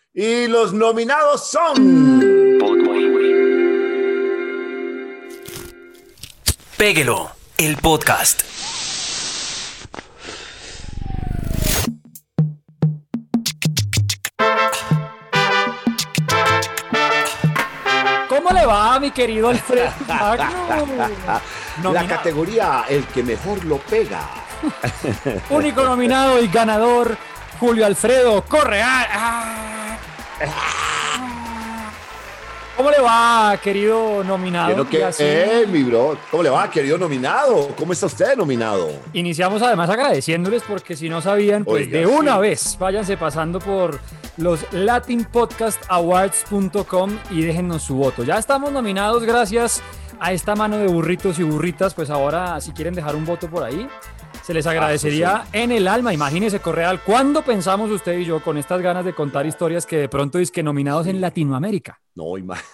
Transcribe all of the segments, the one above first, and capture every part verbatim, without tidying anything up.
Y los nominados son... Péguelo, el podcast. ¿Cómo le va, mi querido Alfredo Magno? La categoría El que mejor lo pega. Único nominado y ganador, Julio Alfredo Correa. Ah. ¿Cómo le va, querido nominado? Que, eh, mi bro, ¿cómo le va, querido nominado? ¿Cómo está usted, nominado? Iniciamos además agradeciéndoles porque si no sabían, pues Oiga, de una sí. vez váyanse pasando por los latin podcast awards punto com y déjennos su voto. Ya estamos nominados gracias a esta mano de burritos y burritas, pues ahora si quieren dejar un voto por ahí, se les agradecería ah, sí, sí. en el alma. Imagínese, Correal, ¿cuándo pensamos usted y yo con estas ganas de contar historias que de pronto es que nominados en Latinoamérica? No,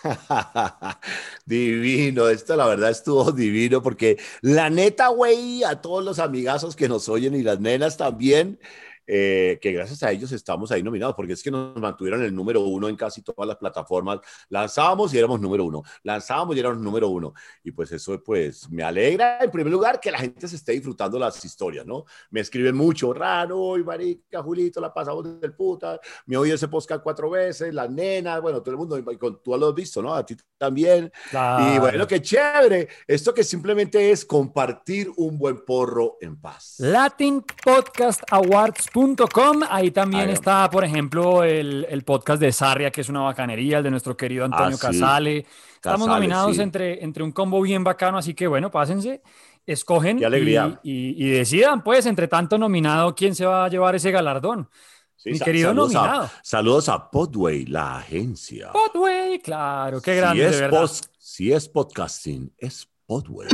divino, esto la verdad estuvo divino porque la neta, güey, a todos los amigazos que nos oyen y las nenas también, eh, que gracias a ellos estamos ahí nominados, porque es que nos mantuvieron el número uno en casi todas las plataformas. Lanzábamos y éramos número uno, lanzábamos y éramos número uno, y pues eso pues me alegra en primer lugar que la gente se esté disfrutando las historias, ¿no? Me escriben mucho, Rano, y marica, Julito, la pasamos del puta, me oí ese podcast cuatro veces, las nenas, bueno, todo el mundo, tú lo has visto, ¿no? A ti también, claro. Y bueno, qué chévere, esto que simplemente es compartir un buen porro en paz. latin podcast awards punto com, ahí también Ay, está, por ejemplo, el, el podcast de Sarria, que es una bacanería, el de nuestro querido Antonio ah, Casale. Sí. Estamos Casale, nominados sí. entre, entre un combo bien bacano, así que bueno, pásense, escogen y, y, y decidan, pues, entre tanto nominado, quién se va a llevar ese galardón. Sí, Mi sa- querido saludos nominado. A, saludos a Podway, la agencia. Podway, claro, qué grande, si es de verdad. Post, si es podcasting, es Podway.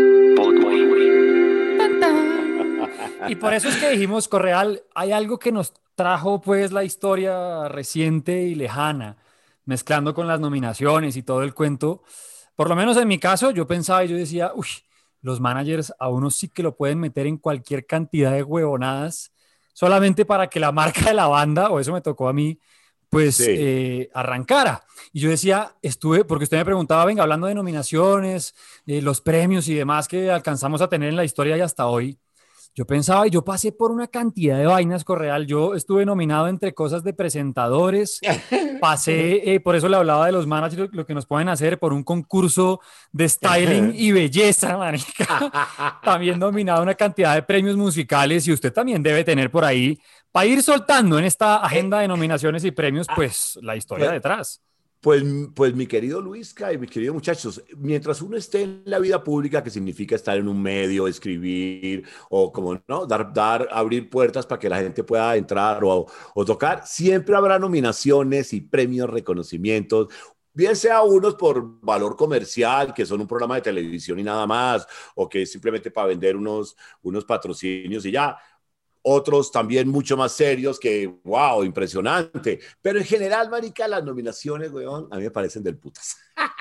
Y por eso es que dijimos, Correal, hay algo que nos trajo pues la historia reciente y lejana, mezclando con las nominaciones y todo el cuento. Por lo menos en mi caso, yo pensaba y yo decía, uy, los managers a uno sí que lo pueden meter en cualquier cantidad de huevonadas, solamente para que la marca de la banda, o eso me tocó a mí, pues sí. eh, arrancara. Y yo decía, estuve, porque usted me preguntaba, venga, hablando de nominaciones, eh, los premios y demás que alcanzamos a tener en la historia y hasta hoy, yo pensaba y yo pasé por una cantidad de vainas, Correal. Yo estuve nominado entre cosas de presentadores, pasé, eh, por eso le hablaba de los managers, lo, lo que nos pueden hacer por un concurso de styling y belleza, marica. También nominado una cantidad de premios musicales y usted también debe tener por ahí, para ir soltando en esta agenda de nominaciones y premios, pues la historia detrás. Pues, pues mi querido Luisca y mis queridos muchachos, mientras uno esté en la vida pública, que significa estar en un medio, escribir o como no, dar, dar, abrir puertas para que la gente pueda entrar o, o tocar, siempre habrá nominaciones y premios, reconocimientos, bien sea unos por valor comercial, que son un programa de televisión y nada más, o que es simplemente para vender unos, unos patrocinios y ya. Otros también mucho más serios que, wow, impresionante. Pero en general, marica, las nominaciones, weón, a mí me parecen del putas.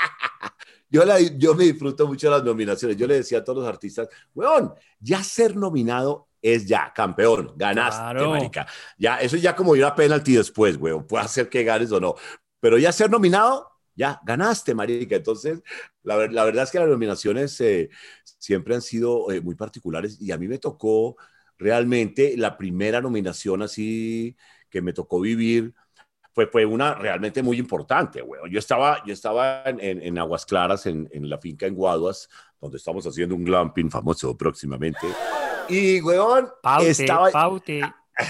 yo, la, yo me disfruto mucho de las nominaciones. Yo le decía a todos los artistas, weón, ya ser nominado es ya campeón, ganaste, claro. Marica. Ya, eso es ya como ir a penalti después, weón. Puede hacer que ganes o no. Pero ya ser nominado, ya ganaste, marica. Entonces, la, la verdad es que las nominaciones eh, siempre han sido eh, muy particulares y a mí me tocó realmente la primera nominación así que me tocó vivir fue, fue una realmente muy importante, weón. Yo estaba, yo estaba en, en, en Aguas Claras, en, en la finca en Guaduas, donde estamos haciendo un glamping famoso próximamente. Y, weón, paute, estaba... Paute.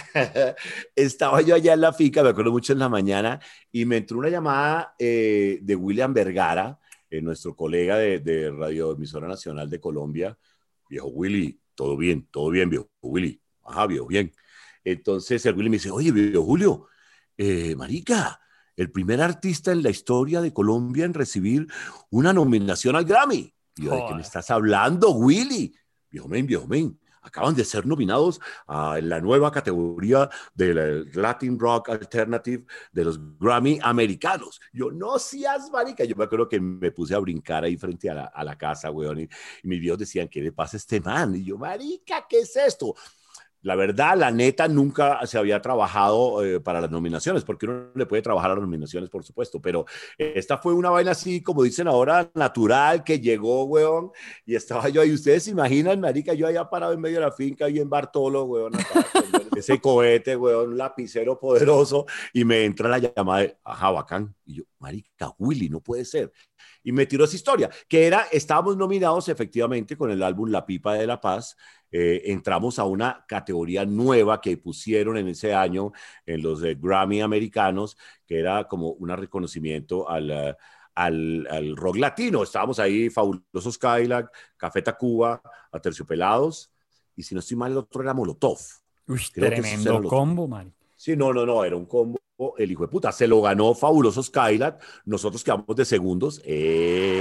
Estaba yo allá en la finca, me acuerdo mucho en la mañana, y me entró una llamada eh, de William Vergara, eh, nuestro colega de, de Radio Emisora Nacional de Colombia. Viejo Willy, todo bien, todo bien, viejo Willy. Ajá, viejo, bien. Entonces el Willy me dice, oye, viejo Julio, eh, marica, el primer artista en la historia de Colombia en recibir una nominación al Grammy. Y yo, ¿de qué me estás hablando, Willy? Viejo men, viejo men, acaban de ser nominados a la nueva categoría del Latin Rock Alternative de los Grammy americanos. Yo, no seas marica. Yo me acuerdo que me puse a brincar ahí frente a la, a la casa, weón, y, y mis viejos decían, ¿qué le pasa a este man? Y yo, marica, ¿qué es esto? La verdad, la neta, nunca se había trabajado eh, para las nominaciones, porque uno le puede trabajar a las nominaciones, por supuesto, pero esta fue una vaina así, como dicen ahora, natural, que llegó, weón, y estaba yo ahí. Ustedes se imaginan, marica, yo allá parado en medio de la finca, ahí en Bartolo, weón, acá, ese cohete, weón, un lapicero poderoso, y me entra la llamada de, ajá, bacán, y yo, marica, Willy, no puede ser. Y me tiró esa historia, que era, estábamos nominados efectivamente con el álbum La Pipa de la Paz. Eh, entramos a una categoría nueva que pusieron en ese año en los eh, Grammy americanos, que era como un reconocimiento al, uh, al, al rock latino. Estábamos ahí, Fabulosos Cadillac, Café Tacuba, Aterciopelados, y si no estoy mal, el otro era Molotov. Uy, Creo tremendo los... combo, man. Sí, no, no, no, era un combo. El hijo de puta, se lo ganó Fabulosos Cadillac, nosotros quedamos de segundos. Eh.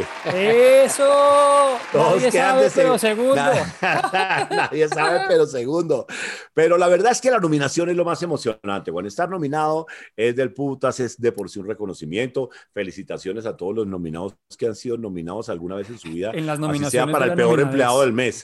¡Eso! Todos Nadie quedan sabe, de pero seg... segundo. Nadie, nadie sabe, pero segundo. Pero la verdad es que la nominación es lo más emocionante. Bueno, estar nominado es del putas, es de por sí un reconocimiento. Felicitaciones a todos los nominados que han sido nominados alguna vez en su vida. En las así sea nominaciones para de el la peor nominades. empleado del mes.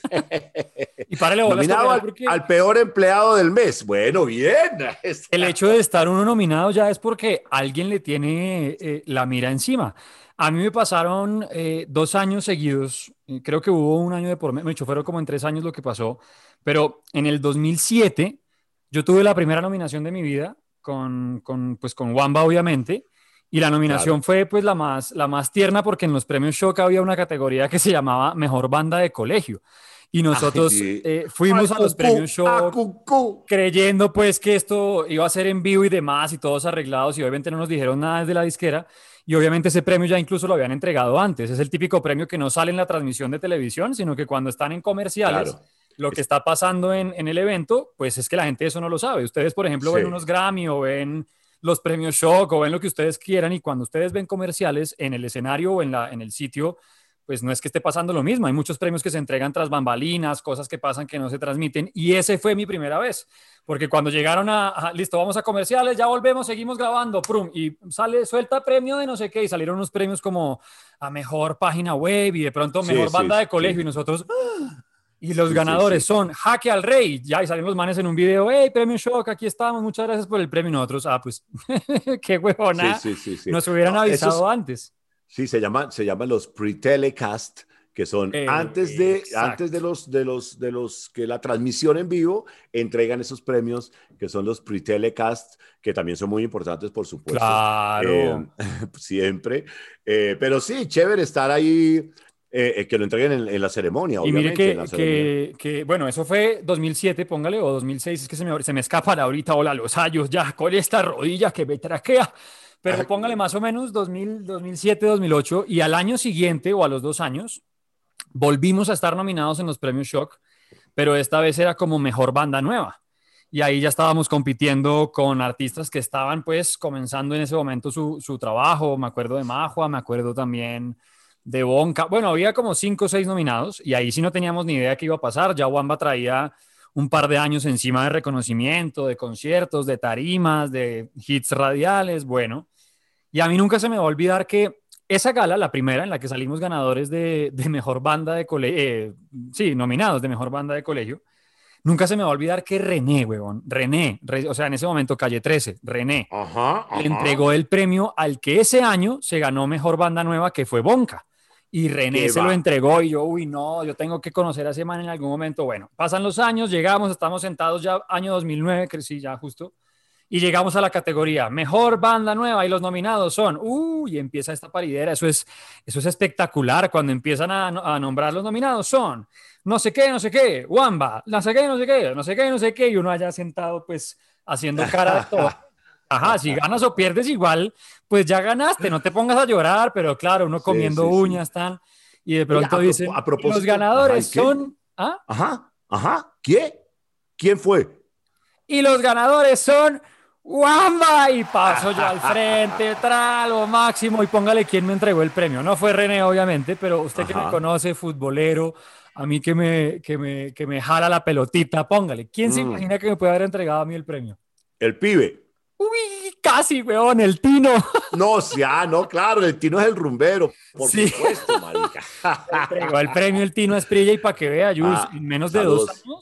Y párale bolas, Nominado al, porque al peor empleado del mes. Bueno, bien. el hecho de estar uno nominado ya es porque alguien le tiene eh, la mira encima. A mí me pasaron eh, dos años seguidos, eh, creo que hubo un año de por medio, me hecho, fueron como en tres años lo que pasó, pero en el dos mil siete yo tuve la primera nominación de mi vida con, con, pues, con Wamba, obviamente, y la nominación Claro. fue pues la más, la más tierna porque en los premios Shock había una categoría que se llamaba Mejor Banda de Colegio. Y nosotros Ay, eh, fuimos ay, a los cucú, premios ah, Shock cucú. creyendo pues que esto iba a ser en vivo y demás y todos arreglados y obviamente no nos dijeron nada desde la disquera y obviamente ese premio ya incluso lo habían entregado antes. Es el típico premio que no sale en la transmisión de televisión, sino que cuando están en comerciales, Claro. lo que Es- está pasando en, en el evento, pues es que la gente eso no lo sabe. Ustedes, por ejemplo, ven Sí. unos Grammy o ven los premios Shock o ven lo que ustedes quieran y cuando ustedes ven comerciales en el escenario o en, la, en el sitio, pues no es que esté pasando lo mismo. Hay muchos premios que se entregan tras bambalinas, cosas que pasan que no se transmiten. Y ese fue mi primera vez. Porque cuando llegaron a, a listo, vamos a comerciales, ya volvemos, seguimos grabando, prum, y sale, suelta premio de no sé qué, y salieron unos premios como a mejor página web y de pronto Sí, mejor sí, banda de colegio. sí. Y nosotros, ¡ah! Y los Sí, sí, ganadores sí. son Jaque al Rey. Ya, y salen los manes en un video, hey, premio Shock, aquí estamos, muchas gracias por el premio. Y nosotros, ah, pues, qué Sí, huevona, sí, sí, sí. nos hubieran No, avisado esos, antes. sí, se llaman, se llaman los pre-telecast, que son antes Eh, de, antes de exacto. los, de los, de los que la transmisión en vivo entregan esos premios, que son los pre-telecast, que también son muy importantes, por supuesto, eh, Claro. siempre. Eh, pero sí, chévere estar ahí, eh, eh, que lo entreguen en, en la ceremonia, Y mire obviamente, en la que, ceremonia. que, que, bueno, eso fue dos mil siete, póngale, o dos mil seis, es que se me, se me escapan ahorita, hola, los años, ya, con esta rodilla que me traquea, pero póngale más o menos dos mil, dos mil siete, dos mil ocho, y al año siguiente, o a los dos años, volvimos a estar nominados en los premios Shock, pero esta vez era como mejor banda nueva. Y ahí ya estábamos compitiendo con artistas que estaban pues comenzando en ese momento su, su trabajo. Me acuerdo de Majua, me acuerdo también de Bonca. Bueno, había como cinco o seis nominados y ahí sí no teníamos ni idea qué iba a pasar. Ya Wamba traía un par de años encima de reconocimiento, de conciertos, de tarimas, de hits radiales, bueno. Y a mí nunca se me va a olvidar que esa gala, la primera en la que salimos ganadores de, de mejor banda de colegio, eh, sí, nominados de mejor banda de colegio, nunca se me va a olvidar que René, huevón, René, Re, o sea, en ese momento Calle trece, René, Ajá, le ajá. entregó el premio al que ese año se ganó mejor banda nueva, que fue Bonca. Y René ¿Qué se lo va? entregó y yo, uy, no, yo tengo que conocer a ese man en algún momento. Bueno, pasan los años, llegamos, estamos sentados ya año dos mil nueve, que sí, ya justo, y llegamos a la categoría Mejor Banda Nueva y los nominados son, uy, y empieza esta paridera, eso es, eso es espectacular, cuando empiezan a, a nombrar los nominados son no sé qué, no sé qué, Wamba, no sé qué, no sé qué, no sé qué, no sé qué, y uno allá sentado pues haciendo cara de todo. Ajá, si ganas o pierdes igual, pues ya ganaste, no te pongas a llorar, pero claro, uno Sí, comiendo sí, sí. uñas, tan, y de Oiga, pronto a, pro- dicen, a y los propósito, ajá, ganadores ¿y qué? son, ¿ah? Ajá, ajá, ¿qué? ¿Quién fue? Y los ganadores son Wamba. Y paso yo al frente, tra, lo máximo. Y póngale quién me entregó el premio. No fue René, obviamente, pero usted que me Ajá. conoce, futbolero, a mí que me, que me, que me jala la pelotita, póngale. ¿Quién se Mm, imagina que me puede haber entregado a mí el premio? el pibe. Uy, casi, weón, el Tino. No, sí, ah, no, claro, el Tino es el rumbero, por Sí, supuesto, marica. me entregó el premio el Tino Asprilla y para que vea, Jules, Ah, en menos de dos saludos. años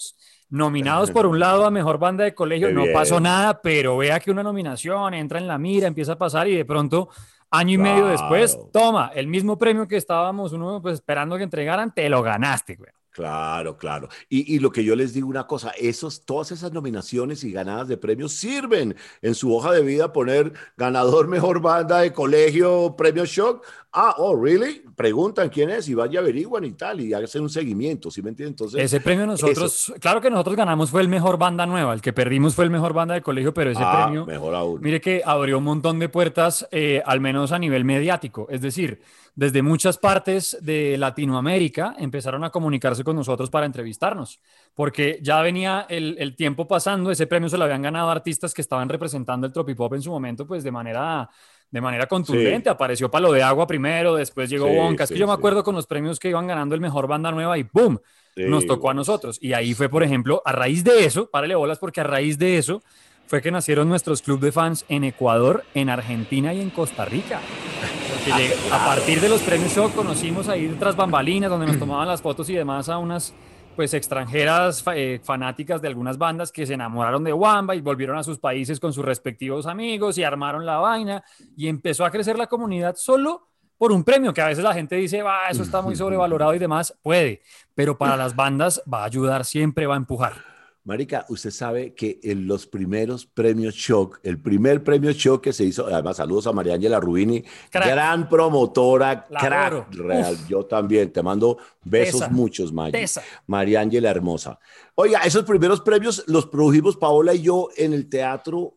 nominados por un lado a Mejor Banda de Colegio, Qué no pasó bien, nada, pero vea que una nominación entra en la mira, empieza a pasar y de pronto, año y medio después, claro. toma, el mismo premio que estábamos uno pues esperando que entregaran, te lo ganaste, güey. Claro, claro. Y, y lo que yo les digo una cosa, esos, todas esas nominaciones y ganadas de premios sirven en su hoja de vida poner ganador mejor banda de colegio, premio Shock. Ah, oh, really? Preguntan quién es y vaya averiguan y tal, y hacen un seguimiento, ¿sí me entienden? Entonces, Ese premio eso. nosotros, claro que nosotros ganamos fue el mejor banda nueva, el que perdimos fue el mejor banda de colegio, pero ese Ah, premio, mejor aún. mire que abrió un montón de puertas, eh, al menos a nivel mediático. Es decir, desde muchas partes de Latinoamérica empezaron a comunicarse con nosotros para entrevistarnos, porque ya venía el, el tiempo pasando, ese premio se lo habían ganado artistas que estaban representando el tropipop en su momento, pues de manera, de manera contundente. Sí, Apareció Palo de Agua primero, después llegó sí, Wonka. Es que yo sí, me sí. acuerdo con los premios que iban ganando el mejor banda nueva y ¡boom! Nos Sí, tocó a buenísimo. nosotros. Y ahí fue, por ejemplo, a raíz de eso, párale bolas, porque a raíz de eso fue que nacieron nuestros club de fans en Ecuador, en Argentina y en Costa Rica. Porque Ah, lleg- a claro. partir de los premios Show conocimos ahí tras bambalinas, donde nos tomaban las fotos y demás a unas pues extranjeras fa- eh, fanáticas de algunas bandas que se enamoraron de Wamba y volvieron a sus países con sus respectivos amigos y armaron la vaina y empezó a crecer la comunidad solo por un premio, que a veces la gente dice, va, eso está muy sobrevalorado y demás, puede, pero para las bandas va a ayudar siempre, va a empujar. Marica, usted sabe que en los primeros premios Shock, el primer premio Shock que se hizo, además saludos a María Ángela Rubini, Crack, gran promotora, la crack adoro. real. Uf, Yo también te mando besos tesa, muchos, Maggi. tesa. María Ángela hermosa. Oiga, esos primeros premios los produjimos Paola y yo en el teatro,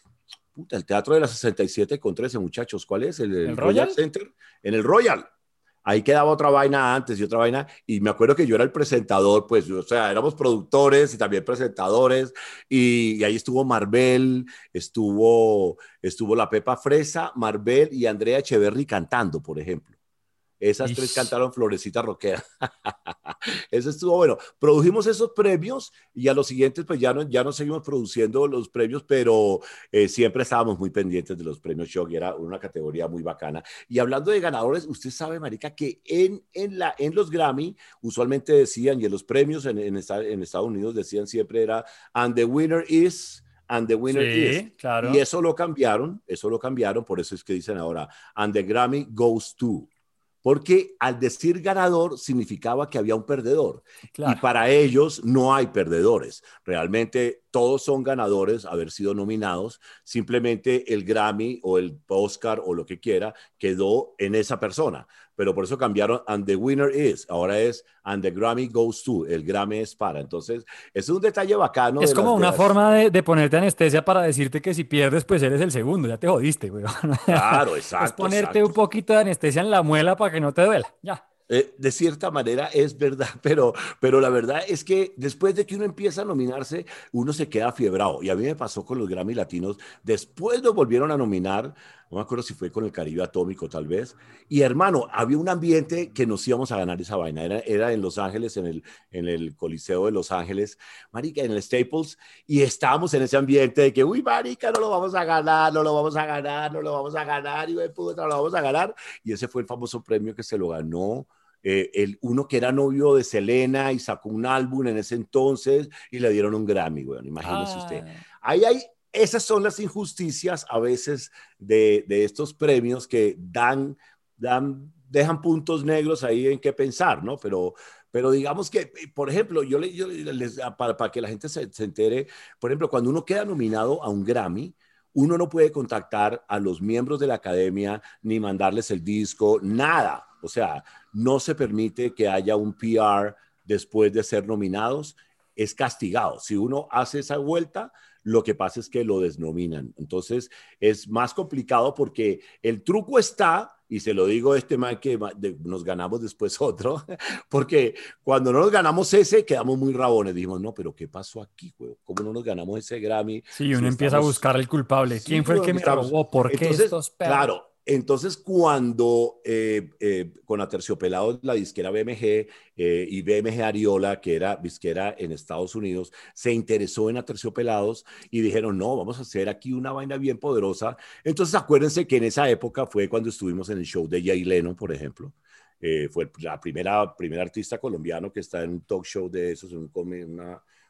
puta, el teatro de la sesenta y siete con trece, muchachos. ¿Cuál es? El, ¿El el Royal Royal? Center. En el Royal. Ahí quedaba otra vaina antes y otra vaina, y me acuerdo que yo era el presentador, pues, o sea, éramos productores y también presentadores, y, y ahí estuvo Marvel, estuvo, estuvo la Pepa Fresa, Marvel y Andrea Echeverry cantando, por ejemplo. Esas tres Ish. cantaron Florecita Roquera. Eso estuvo bueno. Produjimos esos premios y a los siguientes, pues ya no, ya no seguimos produciendo los premios, pero eh, siempre estábamos muy pendientes de los premios Shock y era una categoría muy bacana. Y hablando de ganadores, usted sabe, Marica, que en, en, la, en los Grammy usualmente decían, y en los premios en, en, en Estados Unidos decían siempre era, and the winner is, and the winner is. Sí, Y claro. eso lo cambiaron, eso lo cambiaron, por eso es que dicen ahora, and the Grammy goes to. Porque al decir ganador significaba que había un perdedor y Claro. para ellos no hay perdedores. Realmente todos son ganadores, haber sido nominados. Simplemente el Grammy o el Oscar o lo que quiera quedó en esa persona. Pero por eso cambiaron and the winner is. Ahora es and the Grammy goes to. El Grammy es para. Entonces, es un detalle bacano Es de como las, de una las... forma de, de ponerte anestesia para decirte que si pierdes, pues eres el segundo. Ya te jodiste, güey. Claro, Es exacto, ponerte exacto. un poquito de anestesia en la muela para que no te duela. Ya. Eh, de cierta manera es verdad, pero, pero la verdad es que después de que uno empieza a nominarse, uno se queda fiebrado. Y a mí me pasó con los Grammy Latinos. Después nos volvieron a nominar, no me acuerdo si fue con el Caribe Atómico tal vez. Y hermano, había un ambiente que nos íbamos a ganar esa vaina. Era, era en Los Ángeles, en el, en el Coliseo de Los Ángeles, marica, en el Staples. Y estábamos en ese ambiente de que, uy, marica, no lo vamos a ganar, no lo vamos a ganar, no lo vamos a ganar, y de puta, no lo vamos a ganar. Y ese fue el famoso premio que se lo ganó eh, el, uno que era novio de Selena y sacó un álbum en ese entonces y le dieron un Grammy, bueno, imagínese usted. Ah, Ahí hay, esas son las injusticias a veces de, de estos premios que dan, dan, dejan puntos negros ahí en qué pensar, ¿no? Pero, pero digamos que, por ejemplo, yo, le, yo les, para, para que la gente se, se entere, por ejemplo, cuando uno queda nominado a un Grammy, uno no puede contactar a los miembros de la academia ni mandarles el disco, nada. O sea, no se permite que haya un P R después de ser nominados. Es castigado. Si uno hace esa vuelta, lo que pasa es que lo desnominan. Entonces, es más complicado porque el truco está, y se lo digo a este man que nos ganamos después otro, porque cuando no nos ganamos ese, quedamos muy rabones. Dijimos, no, pero ¿qué pasó aquí, güey? ¿Cómo no nos ganamos ese Grammy sí, si uno empieza a estamos... buscar el culpable. ¿Quién Sí, fue el güey, que me estamos... robó? ¿Por qué Entonces, estos perros? claro, entonces cuando eh, eh, con Aterciopelados, la disquera B M G eh, y B M G Ariola, que era disquera en Estados Unidos, se interesó en Aterciopelados y dijeron, no, vamos a hacer aquí una vaina bien poderosa. Entonces acuérdense que en esa época fue cuando estuvimos en el show de Jay Leno, por ejemplo. Eh, fue la primera, primera artista colombiano que está en un talk show de esos, en un, una,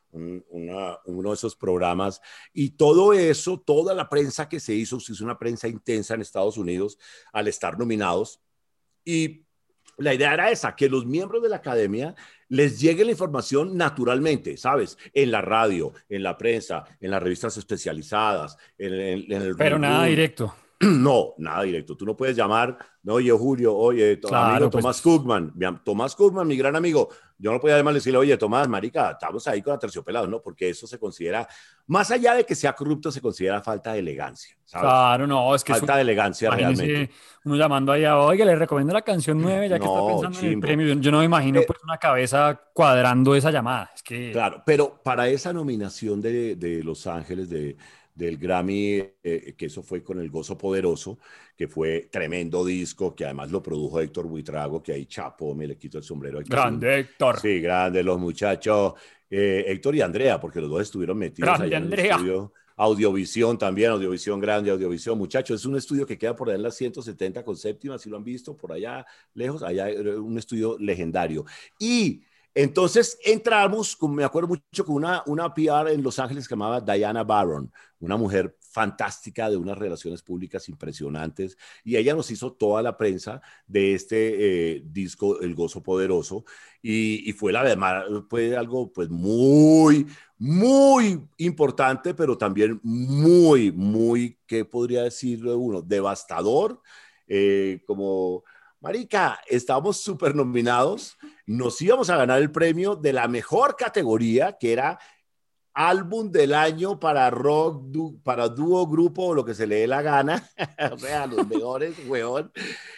un, una, uno de esos programas. Y todo eso, toda la prensa que se hizo, se hizo una prensa intensa en Estados Unidos al estar nominados. Y la idea era esa, que los miembros de la academia les llegue la información naturalmente, ¿sabes? En la radio, en la prensa, en las revistas especializadas, en, en, en el Pero nada room. directo. No, nada directo. Tú no puedes llamar, no, oye, Julio, oye, Claro, amigo pues. Tomás Cookman, mi, Tomás Cookman, mi gran amigo. Yo no podía además decirle, oye, Tomás, marica, estamos ahí con Aterciopelados, ¿no? Porque eso se considera, más allá de que sea corrupto, se considera falta de elegancia, ¿sabes? Claro, no, es que es un- Falta de elegancia imagínese realmente. uno llamando allá, oiga, le recomiendo la canción nueve, ya que está No, pensando en el chimbo. premio. Yo, yo no me imagino Eh, pues una cabeza cuadrando esa llamada. Es que, Claro, pero para esa nominación de, de Los Ángeles, de, del Grammy, eh, que eso fue con El Gozo Poderoso, que fue tremendo disco, que además lo produjo Héctor Buitrago, que ahí chapo, me le quito el sombrero a Héctor. grande Héctor, Sí, grande los muchachos, eh, Héctor y Andrea, porque los dos estuvieron metidos grande allá en el Andrea. estudio. Audiovisión también, Audiovisión grande, Audiovisión, muchachos, es un estudio que queda por allá en las ciento setenta con séptima, si lo han visto, por allá lejos, allá era un estudio legendario. Y entonces entramos, con, me acuerdo mucho, con una, una P R en Los Ángeles que se llamaba Diana Baron, una mujer fantástica de unas relaciones públicas impresionantes, y ella nos hizo toda la prensa de este eh, disco El Gozo Poderoso, y, y fue la verdad, fue algo pues muy, muy importante, pero también muy, muy, ¿qué podría decirlo uno? Devastador, eh, como... Marica, estábamos súper nominados, nos íbamos a ganar el premio de la mejor categoría, que era álbum del año para rock, du, para dúo, grupo o lo que se le dé la gana, o sea, los mejores, weón.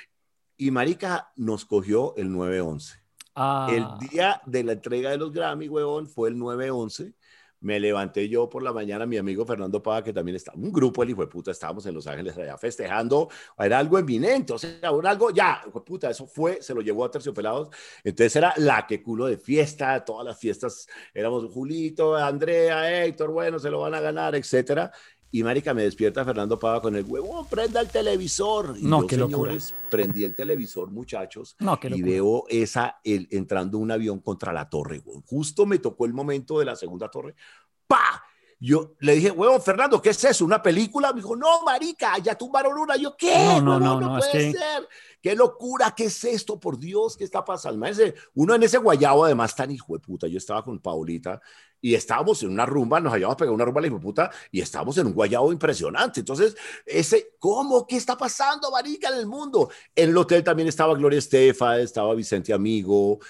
Y Marica nos cogió el nueve once. El Ah, día de la entrega de los Grammy, weón, fue el nueve once. Me levanté yo por la mañana, mi amigo Fernando Pava, que también está, un grupo, el hijo de puta, estábamos en Los Ángeles allá festejando, era algo eminente, o sea, era algo, ya, hijo de puta, eso fue, se lo llevó a Terciopelados, entonces era la que culo de fiesta, todas las fiestas, éramos Julito, Andrea, Héctor, bueno, se lo van a ganar, etcétera. Y marica, me despierta Fernando Pava con el huevo, prenda el televisor. Y no, yo, qué locura. señores, prendí el televisor, muchachos, No, qué y locura. veo esa, el, entrando un avión contra la torre. Güey. Justo me tocó el momento de la segunda torre. ¡Pah! Yo le dije, huevón, Fernando, ¿qué es eso? ¿Una película? Me dijo, no, marica, ya tumbaron una. Yo, No, ¿qué, no, huevón? no, No no, es puede que, ser. ¡Qué locura! ¿Qué es esto? Por Dios, ¿qué está pasando? Ese, uno en ese guayabo, además, tan hijo de puta. Yo estaba con Paulita y estábamos en una rumba, nos habíamos pegado una rumba, la hijo de puta, y estábamos en un guayabo impresionante. Entonces, ese, ¿cómo? ¿Qué está pasando, marica, en el mundo? En el hotel también estaba Gloria Estefan, estaba Vicente Amigo,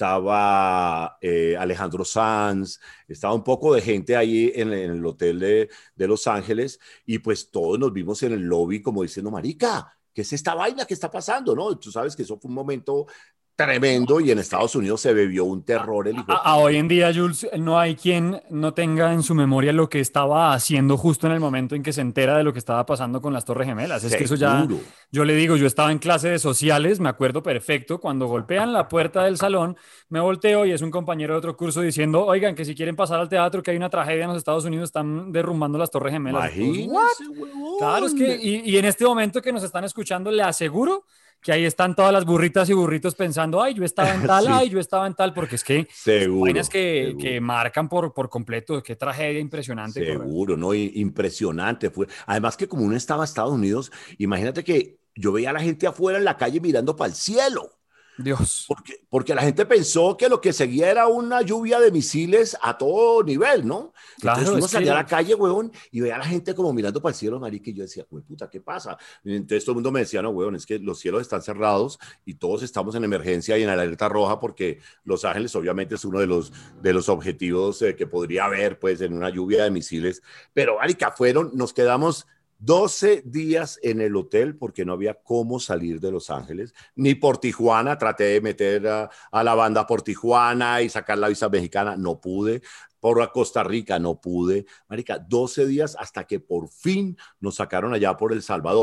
estaba eh, Alejandro Sanz, estaba un poco de gente ahí en, en el hotel de, de Los Ángeles, y pues todos nos vimos en el lobby como diciendo, marica, ¿qué es esta vaina que está pasando? ¿No? Tú sabes que eso fue un momento tremendo y en Estados Unidos se bebió un a, terror el hijo de a- a puta. hoy en día, Jules, no hay quien no tenga en su memoria lo que estaba haciendo justo en el momento en que se entera de lo que estaba pasando con las Torres Gemelas. Es que eso ya, Seguro. yo le digo, yo estaba en clase de sociales, me acuerdo perfecto, cuando golpean la puerta del salón, me volteo y es un compañero de otro curso diciendo, oigan, que si quieren pasar al teatro, que hay una tragedia en los Estados Unidos, están derrumbando las Torres Gemelas. Y todos, ¿what? Imagínese, Claro, es que, huevón. y, y en este momento que nos están escuchando, le aseguro que ahí están todas las burritas y burritos pensando, ay, yo estaba en tal, Sí, ay, yo estaba en tal, porque es que son vainas seguro, que, que seguro. marcan por, por completo, qué tragedia impresionante, correcto. Seguro, ¿no? I- Impresionante fue. Además que como uno estaba en Estados Unidos, imagínate que yo veía a la gente afuera en la calle mirando para el cielo. Dios, Porque, porque la gente pensó que lo que seguía era una lluvia de misiles a todo nivel, ¿no? Entonces claro, uno es salía a que la calle, weón, y veía a la gente como mirando para el cielo, marica, y yo decía, güey, puta, ¿qué pasa? Y entonces todo el mundo me decía, no, weón, es que los cielos están cerrados y todos estamos en emergencia y en alerta roja porque Los Ángeles obviamente es uno de los, de los objetivos eh, que podría haber, pues, en una lluvia de misiles. Pero, marica, fueron, nos quedamos doce días en el hotel porque no había cómo salir de Los Ángeles, ni por Tijuana, traté de meter a, a la banda por Tijuana y sacar la visa mexicana, no pude, por Costa Rica no pude, marica, doce días hasta que por fin nos sacaron allá por El Salvador.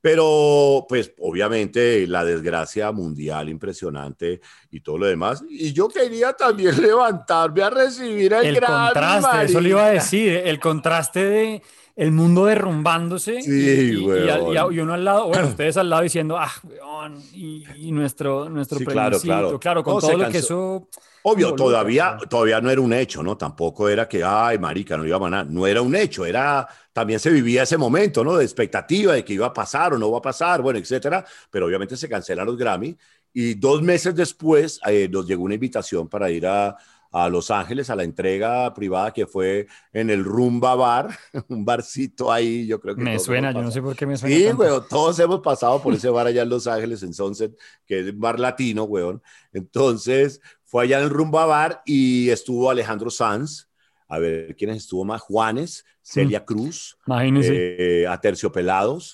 Pero, pues, obviamente, la desgracia mundial impresionante y todo lo demás. Y yo quería también levantarme a recibir el, El Grammy, contraste, eso le iba a marica. decir, el contraste de el mundo derrumbándose y, Sí, y, y al- y a- weón. y uno al lado, bueno, ustedes al lado diciendo, ah, weón, y, y nuestro, nuestro Sí, claro, premiocito, claro. claro, con No, se todo lo que cansó. eso Obvio, involucra, todavía, weón. todavía no era un hecho, ¿no? Tampoco era que, ay, marica, no iba a ganar. No era un hecho, era, también se vivía ese momento, ¿no? De expectativa de que iba a pasar o no va a pasar, bueno, etcétera. Pero obviamente se cancelan los Grammy y dos meses después eh, nos llegó una invitación para ir a, a Los Ángeles a la entrega privada que fue en el Rumba Bar, un barcito ahí, yo creo que Me todos hemos suena, yo no pasado. sé por qué me suena Sí, tanto. weón, todos hemos pasado por ese bar allá en Los Ángeles, en Sunset, que es un bar latino, weón. Entonces, fue allá en el Rumba Bar y estuvo Alejandro Sanz, a ver quiénes estuvo más, Juanes, Mm, Celia Cruz, imagínese. eh, Aterciopelados,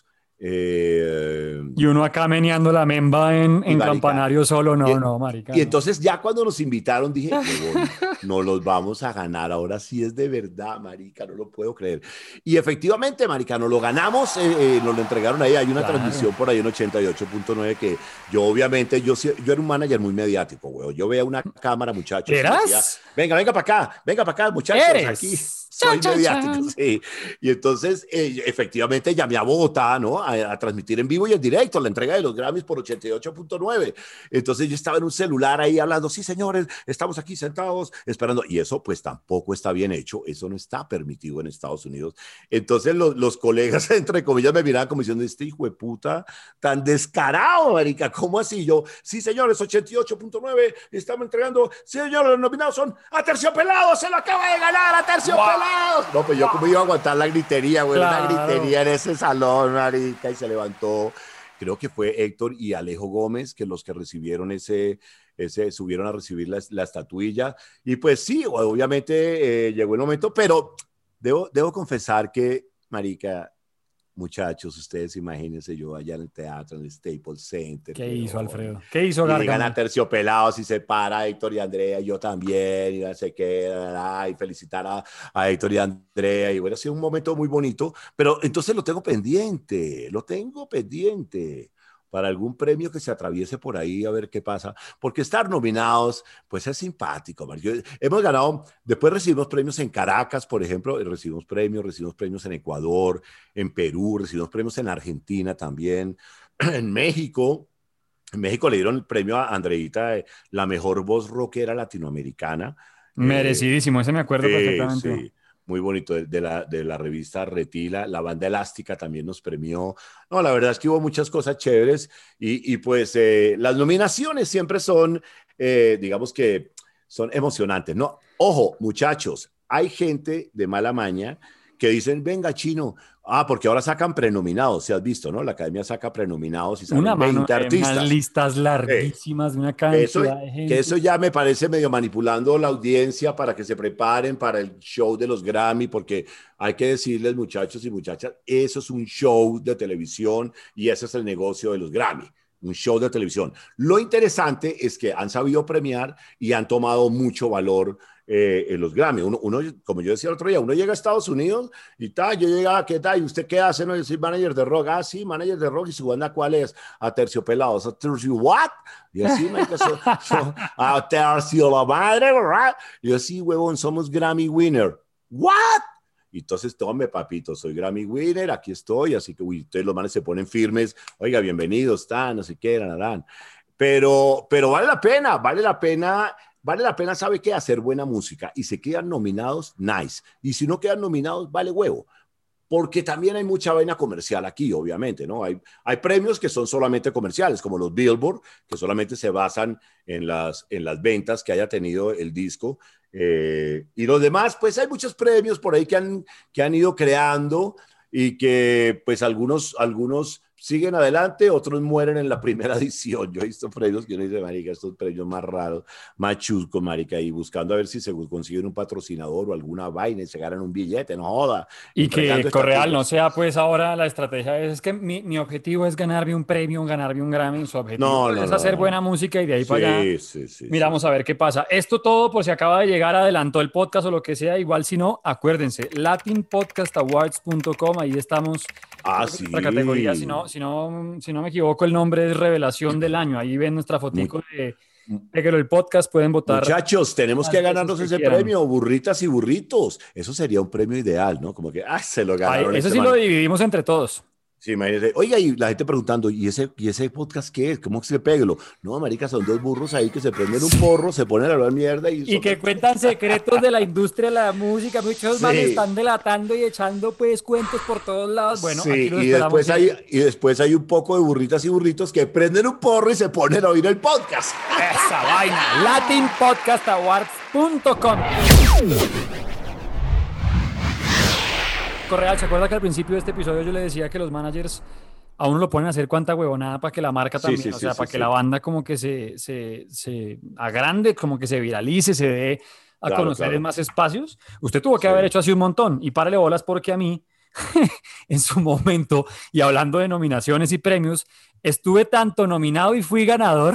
eh, Y uno acá meneando la memba en, y en marica. campanario solo, Y, no, no, marica, y no. entonces ya cuando nos invitaron dije, huevón, no los vamos a ganar, ahora sí es de verdad, marica, no lo puedo creer. Y efectivamente, marica, nos lo ganamos, eh, eh, nos lo entregaron ahí, hay una Claro. transmisión por ahí en ochenta y ocho punto nueve que yo obviamente, yo, sí- yo era un manager muy mediático, huevón. Yo veía una cámara, muchachos, y decía, ¿Eras? venga, venga para acá, venga para acá, muchachos, aquí ¿Eres? Chan, soy chan, mediático, chan. sí. Y entonces, eh, efectivamente, llamé a Bogotá, ¿no? A, a transmitir en vivo y en directo la entrega de los Grammys por ochenta y ocho punto nueve. Entonces yo estaba en un celular ahí hablando, sí, señores, estamos aquí sentados esperando. Y eso pues tampoco está bien hecho, eso no está permitido en Estados Unidos. Entonces los, los colegas, entre comillas, me miraban como diciendo, este hijo de puta, tan descarado, marica, ¿cómo así? Yo, sí, señores, ochenta y ocho punto nueve, estamos entregando, sí, señores, los nominados son Aterciopelados, se lo acaba de ganar, Aterciopelados. No, pues yo como iba a aguantar la gritería, güey, una Claro. gritería en ese salón, marica, y se levantó. Creo que fue Héctor y Alejo Gómez que los que recibieron ese, ese subieron a recibir la, la estatuilla. Y pues sí, obviamente eh, llegó el momento, pero debo, debo confesar que, marica, muchachos, ustedes imagínense yo allá en el teatro, en el Staples Center, ¿Qué hizo weón, Alfredo? ¿Qué hizo y llegan a Gargamel? Terciopelados y se para Héctor y Andrea, y yo también, y no sé qué, y felicitar a, a Héctor y Andrea, y bueno, ha sido un momento muy bonito, pero entonces lo tengo pendiente, lo tengo pendiente para algún premio que se atraviese por ahí, a ver qué pasa, porque estar nominados, pues es simpático, man. Yo, hemos ganado, después recibimos premios en Caracas, por ejemplo, recibimos premios, recibimos premios en Ecuador, en Perú, recibimos premios en Argentina también, en México. En México le dieron el premio a Andreita, eh, la mejor voz rockera latinoamericana. Eh, Merecidísimo, ese me acuerdo sí, perfectamente. sí, muy bonito. De, de la, de la revista Retila, la banda Elástica también nos premió. No, la verdad es que hubo muchas cosas chéveres y, y pues eh, las nominaciones siempre son, eh, digamos que son emocionantes. No, ojo, muchachos, hay gente de mala maña que dicen, venga, chino, ah, porque ahora sacan prenominados, si has visto, ¿no? La academia saca prenominados y Una salen mano, veinte eh, unas artistas. listas Eh, larguísimas de una que eso, cantidad de que gente. eso ya me parece medio manipulando la audiencia para que se preparen para el show de los Grammy, porque hay que decirles, muchachos y muchachas, eso es un show de televisión y ese es el negocio de los Grammy, un show de televisión. Lo interesante es que han sabido premiar y han tomado mucho valor eh, en los Grammy. Uno, uno, como yo decía el otro día, uno llega a Estados Unidos y tal, yo llegaba, ¿qué tal? ¿Y usted qué hace? No, yo soy manager de rock. Ah, sí, manager de rock. ¿Y su banda cuál es? Aterciopelados. ¿Atercio what? Y así, marica, so, so, Atercio la madre, ¿verdad? Y yo, sí, huevón, somos Grammy winner. ¿What? Y entonces, tome, papito, soy Grammy winner, aquí estoy, así que, uy, ustedes los manes se ponen firmes, oiga, bienvenidos, están, no sé qué, nada, pero, pero vale la pena, vale la pena, vale la pena, ¿sabe qué? Hacer buena música, y se quedan nominados, nice, y si no quedan nominados, vale huevo, porque también hay mucha vaina comercial aquí, obviamente, ¿no? Hay, hay premios que son solamente comerciales, como los Billboard, que solamente se basan en las, en las ventas que haya tenido el disco, eh, y los demás, pues hay muchos premios por ahí que han, que han ido creando y que pues algunos, algunos siguen adelante, otros mueren en la primera edición. Yo he visto premios que uno dice, marica, estos premios más raros, más chuscos, marica, y buscando a ver si se consiguen un patrocinador o alguna vaina y se ganan un billete, no joda, Y que entregando Correal no estatuillas. sea, pues ahora la estrategia es, es que mi, mi objetivo es ganarme un premio, ganarme un Grammy. Su objetivo No, pues, no, es no, hacer no, buena no. música y de ahí para allá Sí, sí, sí, sí. miramos a ver qué pasa. Esto todo, por si acaba de llegar, adelantó el podcast o lo que sea. Igual si no, acuérdense, latin podcast awards punto com, ahí estamos. Ah, Creo que nuestra categoría, si sí. no, no, si, no, si no me equivoco, el nombre es Revelación del Año. Ahí ven nuestra fotico de, de que el podcast pueden votar. Muchachos, tenemos que ganarnos que ese quieran. premio, burritas y burritos. Eso sería un premio ideal, ¿no? Como que, ah, se lo ganaron. Ay, eso este sí man. lo dividimos entre todos. Sí, imagínate. Oiga, y la gente preguntando, ¿y ese, ¿y ese podcast qué es? ¿Cómo que se pégalo? No, marica, son dos burros ahí que se prenden un porro, se ponen a hablar mierda y... Y son... que cuentan secretos de la industria de la música. Muchos Sí. más están delatando y echando pues cuentos por todos lados. Bueno, sí, aquí los y esperamos. después, hay, y después hay un poco de burritas y burritos que prenden un porro y se ponen a oír el podcast. Esa vaina. latin podcast awards punto com. Correal, ¿se acuerda que al principio de este episodio yo le decía que los managers a uno lo ponen a hacer cuanta huevonada para que la marca también, Sí, sí, o sea, sí, para sí, que sí. la banda como que se, se, se agrande, como que se viralice, se dé a Claro, conocer claro. en más espacios? Usted tuvo que Sí. haber hecho así un montón y párale bolas porque a mí, en su momento, y hablando de nominaciones y premios, estuve tanto nominado y fui ganador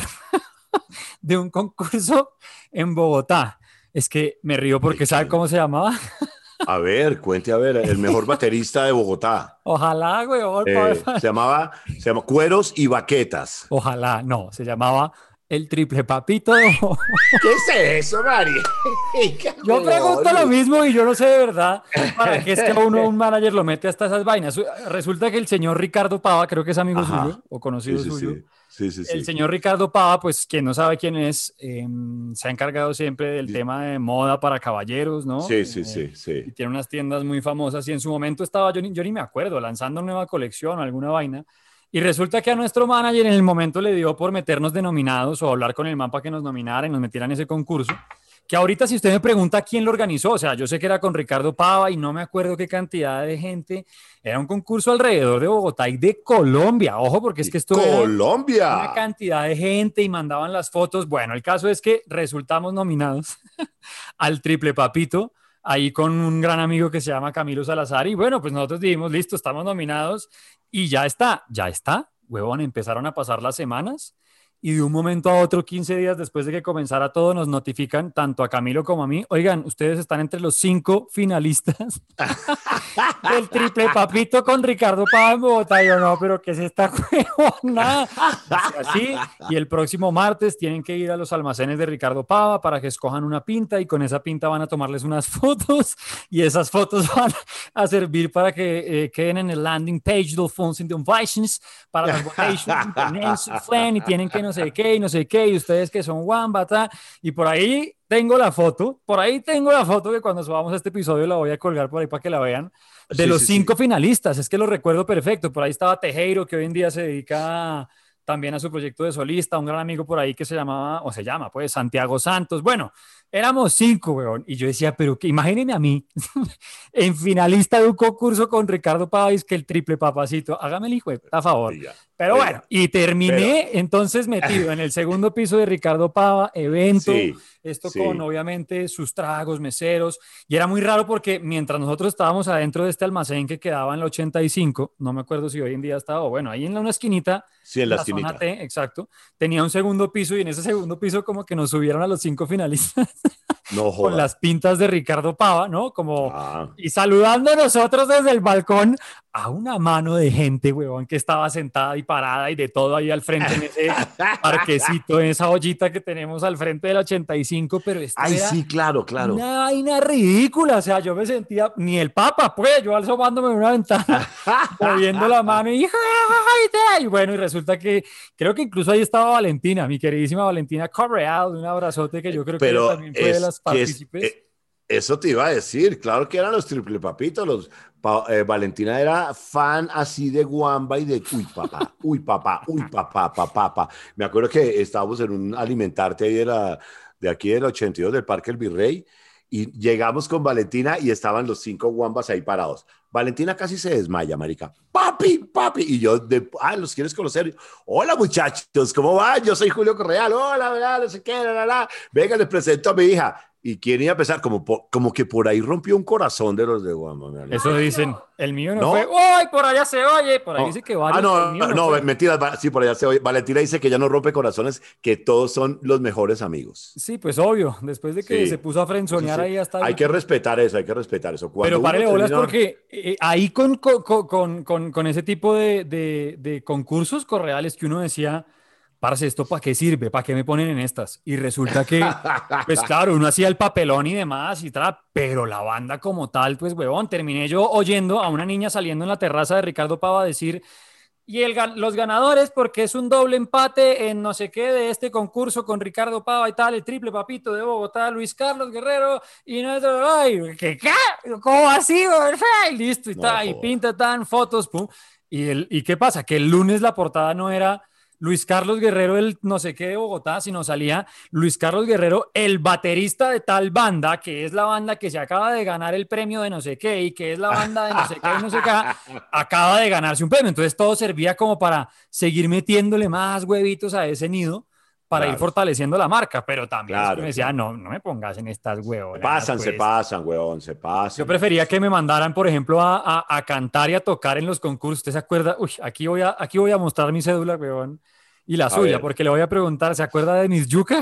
de un concurso en Bogotá. Es que me río porque ¿sabe cómo se llamaba? A ver, cuente a ver, el mejor baterista de Bogotá. Ojalá, güey. Eh, se llamaba, se llama Cueros y Baquetas. Ojalá, no, se llamaba El Triple Papito de Bogotá. ¿Qué es eso, Mari? Yo pregunto lo mismo y yo no sé de verdad para qué es que a uno un manager lo mete hasta esas vainas. Resulta que el señor Ricardo Pava, creo que es amigo Ajá. suyo o conocido Sí, sí, suyo. sí. Sí, sí, sí. El señor Ricardo Pava, pues quien no sabe quién es, eh, se ha encargado siempre del Sí. tema de moda para caballeros, ¿no? Sí, sí, Eh, sí, sí. Y tiene unas tiendas muy famosas y en su momento estaba, yo ni, yo ni me acuerdo, lanzando nueva colección o alguna vaina. Y resulta que a nuestro manager en el momento le dio por meternos denominados o hablar con el man para que nos nominara y nos metieran en ese concurso. Que ahorita si usted me pregunta quién lo organizó, o sea, yo sé que era con Ricardo Pava y no me acuerdo qué cantidad de gente. Era un concurso alrededor de Bogotá y de Colombia. Ojo, porque es que esto era Colombia. una cantidad de gente y mandaban las fotos. Bueno, el caso es que resultamos nominados al Triple Papito, ahí con un gran amigo que se llama Camilo Salazar. Y bueno, pues nosotros dijimos, listo, estamos nominados y ya está, ya está. Huevón, empezaron a pasar las semanas y de un momento a otro, quince días después de que comenzara todo, nos notifican, tanto a Camilo como a mí, oigan, ustedes están entre los cinco finalistas del Triple Papito con Ricardo Pava en Bogotá. Y yo, no, pero ¿qué es esta huevona? Así, y el próximo martes tienen que ir a los almacenes de Ricardo Pava para que escojan una pinta y con esa pinta van a tomarles unas fotos y esas fotos van a servir para que eh, queden en el landing page del Fonds Innovations para las votations, Nancy Flynn, y tienen que no sé qué y no sé qué, y ustedes que son Wambata, y por ahí tengo la foto, por ahí tengo la foto que cuando subamos este episodio la voy a colgar por ahí para que la vean, de Sí, los sí, cinco sí. finalistas, es que lo recuerdo perfecto, por ahí estaba Tejero, que hoy en día se dedica a, también a su proyecto de solista, un gran amigo por ahí que se llamaba, o se llama, pues, Santiago Santos. Bueno, éramos cinco, weón, y yo decía, pero que imagínense a mí, en finalista de un concurso con Ricardo Pavais, que el Triple Papacito, hágame el hijo de a favor. Oiga, Pero oiga. bueno, y terminé entonces metido en el segundo piso de Ricardo Pava, evento, Sí, esto sí. con obviamente sus tragos, meseros, y era muy raro porque mientras nosotros estábamos adentro de este almacén que quedaba en la ochenta y cinco, no me acuerdo si hoy en día estaba, o bueno, ahí en una esquinita, Sí, en la la zona esquinita. T, exacto, tenía un segundo piso y en ese segundo piso como que nos subieron a los cinco finalistas No con joda. las pintas de Ricardo Pava, ¿no? Como, Ah. y saludando a nosotros desde el balcón a una mano de gente, huevón, que estaba sentada y parada y de todo ahí al frente en ese parquecito, en esa ollita que tenemos al frente del ochenta y cinco, pero esto Ay, era sí, claro, claro. una vaina ridícula, o sea, yo me sentía, ni el Papa, pues, yo asomándome en una ventana, moviendo la mano y, y bueno, y resulta que creo que incluso ahí estaba Valentina, mi queridísima Valentina Correal, un abrazote que yo creo que ella Pero también fue de es las que es, partícipes. eh, eso te iba a decir, claro que eran los triple papitos, los pa- eh, Valentina era fan así de Guamba y de uy papá, uy papá, uy papá, papá, papá. Me acuerdo que estábamos en un alimentarte ahí de, la, de aquí del ochenta y dos del Parque El Virrey y llegamos con Valentina y estaban los cinco Guambas ahí parados. Valentina casi se desmaya, marica. Papi, papi. Y yo, de, ah, ¿los quieres conocer? Hola, muchachos, ¿cómo van? Yo soy Julio Correal. Hola, ¿verdad? No sé qué, la, la, la. Venga, les presento a mi hija. ¿Y quién iba a pensar? Como, po- como que por ahí rompió un corazón de los de Guam. Eso dicen. El mío no, ¿No? fue. ¡Uy! Por allá se oye. Por ahí No. dice que Ah, varios. El no, mío no no, fue. mentira. va- Sí, por allá se oye. Valentina dice que ya no rompe corazones, que todos son los mejores amigos. Sí, pues obvio. Después de que se Sí, puso a eso frenzonear sí. ahí hasta Hay el que respetar eso, hay que respetar eso. Cuando Pero uno párele bolas termina. porque eh, ahí con, con, con, con, con ese tipo de, de, de concursos correales que uno decía, parce, ¿esto para qué sirve? ¿Para qué me ponen en estas? Y resulta que, pues claro, uno hacía el papelón y demás y tal, pero la banda como tal, pues huevón, terminé yo oyendo a una niña saliendo en la terraza de Ricardo Pava decir, y el, gan- los ganadores, porque es un doble empate en no sé qué de este concurso con Ricardo Pava y tal, el triple papito de Bogotá, Luis Carlos Guerrero, y no es, ay, ¿qué, qué? ¿Cómo así, güey? Ay, listo, y No tal, y joda. pinta tan fotos, pum. Y, el, ¿y qué pasa? Que el lunes la portada no era Luis Carlos Guerrero, el no sé qué de Bogotá, sino salía Luis Carlos Guerrero, el baterista de tal banda, que es la banda que se acaba de ganar el premio de no sé qué, y que es la banda de no sé qué y no sé qué, acaba de ganarse un premio. Entonces todo servía como para seguir metiéndole más huevitos a ese nido para ir Claro, fortaleciendo la marca, pero también es que me claro, decía, claro. no, no me pongas en estas Se huevonadas, pasan, se pues. pasan, huevón, se Yo pasan. prefería que me mandaran, por ejemplo, a, a, a cantar y a tocar en los concursos. ¿Usted se acuerda? Uy, aquí voy a, aquí voy a mostrar mi cédula, huevón, y la A suya, ver. porque le voy a preguntar, ¿se acuerda de mis yuca?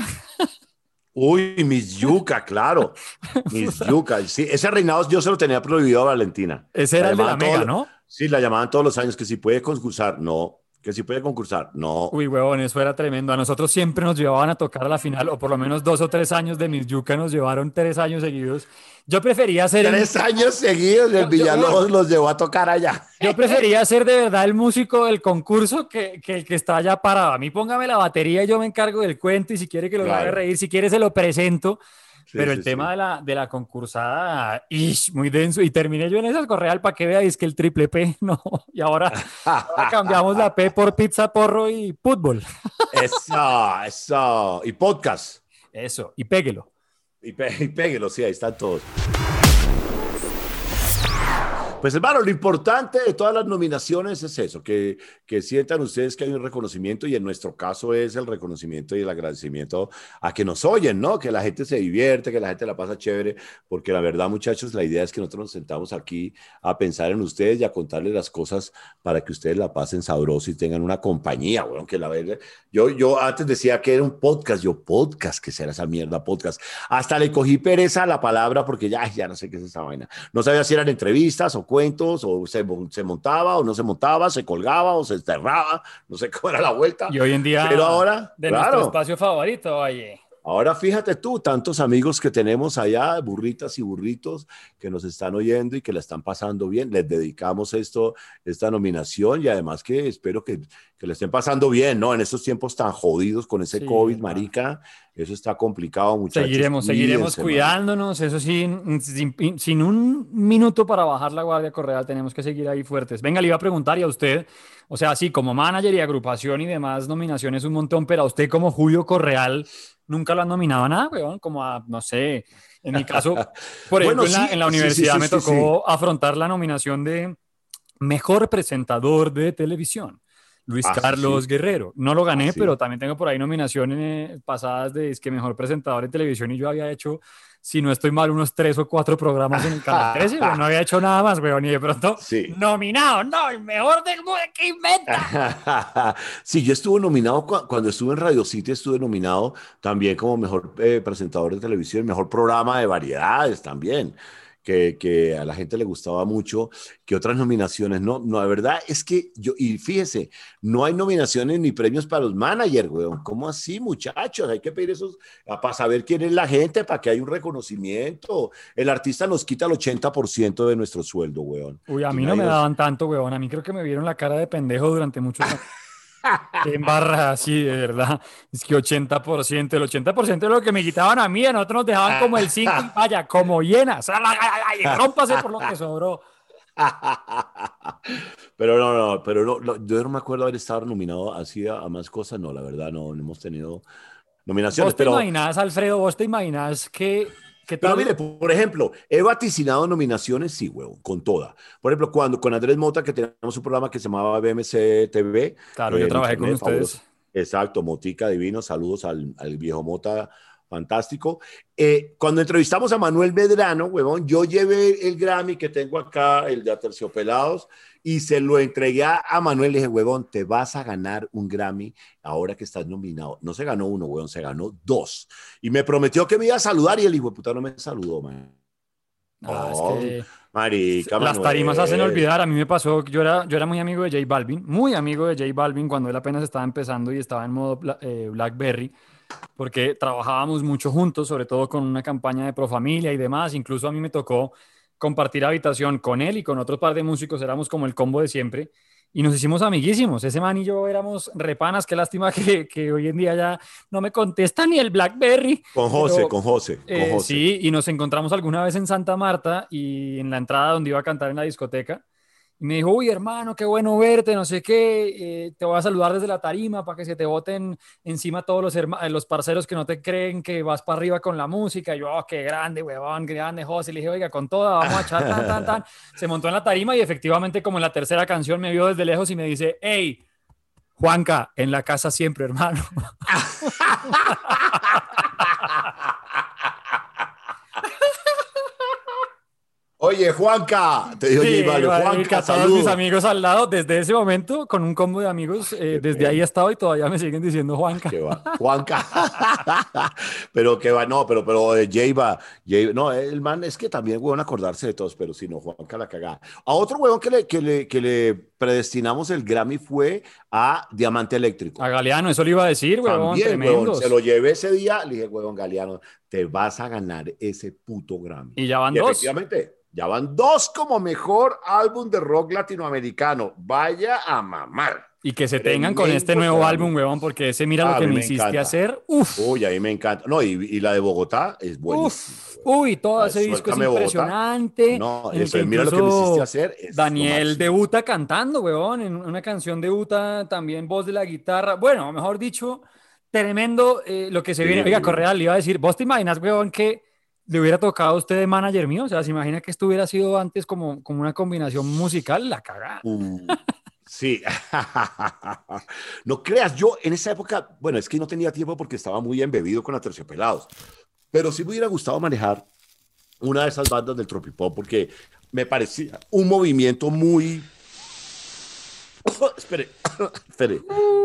Uy, Miss Yuca, claro. Miss Yuca. Sí, ese reinado yo se lo tenía prohibido a Valentina. Ese La era el de la llamaban Mega, todos, ¿no? sí, la llamaban todos los años que si puede concursar, no. Que si puede concursar, no. Uy, huevón, eso era tremendo. A nosotros siempre nos llevaban a tocar a la final, o por lo menos dos o tres años de mis yuca nos llevaron tres años seguidos. Yo prefería ser el, Tres años seguidos el yo, yo, huevón, Villalobos los llevó a tocar allá. yo prefería ser de verdad el músico del concurso que, que el que está allá parado. A mí póngame la batería y yo me encargo del cuento y si quiere que los haga Claro. reír, si quiere se lo presento. Sí, Pero el sí, tema sí. de la, de la concursada, ish, muy denso. Y terminé yo en esas correal para que veáis que el triple P, no. Y ahora, ahora cambiamos la P por pizza, porro y fútbol. Eso, eso. Y podcast. Eso, y péguelo. Y, pe- y péguelo, sí, ahí están todos. Pues hermano, lo importante de todas las nominaciones es eso, que, que sientan ustedes que hay un reconocimiento y en nuestro caso es el reconocimiento y el agradecimiento a que nos oyen, ¿no? Que la gente se divierte, que la gente la pasa chévere, porque la verdad, muchachos, la idea es que nosotros nos sentamos aquí a pensar en ustedes y a contarles las cosas para que ustedes la pasen sabroso y tengan una compañía, bueno, que la verdad, yo, yo antes decía que era un podcast, yo podcast, ¿qué será esa mierda podcast? Hasta le cogí pereza a la palabra porque ya, ya no sé qué es esa vaina. No sabía si eran entrevistas o cuentos, o se, se montaba o no se montaba, se colgaba o se enterraba, no sé cómo era la vuelta, Y hoy en pero día, ahora, de nuestro claro, espacio favorito, oye. ahora fíjate tú, tantos amigos que tenemos allá, burritas y burritos, que nos están oyendo y que la están pasando bien. Les dedicamos esto, esta nominación y además que espero que, que le estén pasando bien, ¿no? En estos tiempos tan jodidos con ese Sí, COVID, hermano. marica, eso está complicado, muchachos. Seguiremos, seguiremos Cuídense, mano. cuidándonos, eso sin, sin, sin un minuto para bajar la guardia correal, tenemos que seguir ahí fuertes. Venga, le iba a preguntar y a usted, o sea, sí, como manager y agrupación y demás nominaciones un montón, pero a usted como Julio Correal, ¿nunca lo han nominado a nada, weón? Como a, no sé, en mi caso, por ejemplo, Bueno, en la, sí, en la sí, sí, universidad sí, me sí, sí. tocó afrontar la nominación de Mejor Presentador de Televisión. Luis Ah, sí, Carlos sí. Guerrero. No lo Ah, gané, pero sí. también tengo por ahí nominaciones eh, pasadas de es que mejor presentador en televisión y yo había hecho, si no estoy mal, unos tres o cuatro programas en el Canal trece, pero no había hecho nada más, weón, y de pronto Sí. nominado, no, el mejor del mundo que inventa. Sí, yo estuve nominado cu- cuando estuve en Radio City, estuve nominado también como mejor eh, presentador de televisión, mejor programa de variedades también, que, que a la gente le gustaba mucho, que otras nominaciones, no, no, la verdad es que yo, y fíjese, no hay nominaciones ni premios para los managers, weón, ¿cómo así, muchachos? Hay que pedir esos, ah, para saber quién es la gente, para que haya un reconocimiento. El artista nos quita el ochenta por ciento de nuestro sueldo, weón, Uy, a y mí no nadie me nos... daban tanto, weón, a mí creo que me vieron la cara de pendejo durante muchos años. En barra, así, de verdad. Es que ochenta por ciento, el ochenta por ciento de lo que me quitaban a mí, a nosotros nos dejaban como el cinco y vaya, como llenas. Y rómpase por lo que sobró. Pero no, no, pero no, no, yo no me acuerdo haber estado nominado así a, a más cosas, no, la verdad, no, no hemos tenido nominaciones, ¿Vos te pero, imaginas, Alfredo, vos te imaginas que, qué pero tal? mire, por ejemplo, he vaticinado nominaciones, sí, huevo, con toda. Por ejemplo, cuando con Andrés Mota, que teníamos un programa que se llamaba B M C T V, Claro, eh, yo en trabajé con internet, ustedes. fabuloso. Exacto, Motica Divino, saludos al, al viejo Mota, fantástico. Eh, cuando entrevistamos a Manuel Medrano, huevón, yo llevé el Grammy que tengo acá, el de Aterciopelados, y se lo entregué a Manuel. Le dije, huevón, te vas a ganar un Grammy ahora que estás nominado. No se ganó uno, huevón, se ganó dos. Y me prometió que me iba a saludar y el hijo de puta no me saludó, man. Ah, es Oh, que marica, las Manuel. tarimas hacen olvidar. A mí me pasó, yo era, yo era muy amigo de J Balvin, muy amigo de J Balvin cuando él apenas estaba empezando y estaba en modo Bla- eh, BlackBerry, porque trabajábamos mucho juntos, sobre todo con una campaña de Profamilia y demás. Incluso a mí me tocó compartir habitación con él y con otro par de músicos, éramos como el combo de siempre. Y nos hicimos amiguísimos. Ese man y yo éramos repanas. Qué lástima que, que hoy en día ya no me contesta ni el BlackBerry. Con José, Pero con José, con eh, José. sí, y nos encontramos alguna vez en Santa Marta y en la entrada donde iba a cantar en la discoteca. Y me dijo, uy, hermano, qué bueno verte, no sé qué, eh, te voy a saludar desde la tarima para que se te boten encima todos los, herma- los parceros que no te creen que vas para arriba con la música. Y yo, oh, qué grande, huevón, qué grande, José. Le dije, oiga, con toda, vamos a echar tan, tan, tan. Se montó en la tarima y efectivamente, como en la tercera canción, me vio desde lejos y me dice, hey, Juanca, en la casa siempre, hermano. Oye, Juanca, te digo J Sí, Balvin, marica, Juanca, todos mis saludos. amigos al lado, desde ese momento, con un combo de amigos, eh, Qué desde ahí he pena. estado y todavía me siguen diciendo Juanca. Que va, Juanca, pero que va, no, pero, pero eh, Jay va, Jay- no, el man es que también, huevón, acordarse de todos, pero si no, Juanca la cagada. A otro huevón que le, que le, que le predestinamos el Grammy fue a Diamante A Eléctrico. Galeano, eso le iba a decir, huevón, También, huevón, se tremendos. lo llevé ese día, le dije, huevón, Galeano, te vas a ganar ese puto Grammy. Y ya van Y dos. efectivamente, ya van dos como mejor álbum de rock latinoamericano. Vaya a mamar. Y que se tengan con este Tremendos nuevo álbum, Grammy. huevón, porque ese mira lo Ah, a que mí me me hiciste encanta. hacer. Uf, Uy, a mí me encanta. No, y, y la de Bogotá es buenísima, uf, güey. uy, todo La de ese disco es Suéltame Bogotá. impresionante, No, en el que eso, mira lo que me hiciste incluso hacer, es lo Daniel máximo. debuta cantando, huevón, en una canción debuta también voz de la guitarra. Bueno, mejor dicho, tremendo eh, lo que se viene. Sí, Oiga, divino. Correa, le iba a decir, ¿vos te imaginas, huevón, que le hubiera tocado a usted de manager mío? O sea, ¿se imagina que esto hubiera sido antes como, como una combinación musical? La cagada. Uh, sí. No creas, yo en esa época, bueno, es que no tenía tiempo porque estaba muy embebido con Aterciopelados, pero sí me hubiera gustado manejar una de esas bandas del Tropipop porque me parecía un movimiento muy... espere, espere.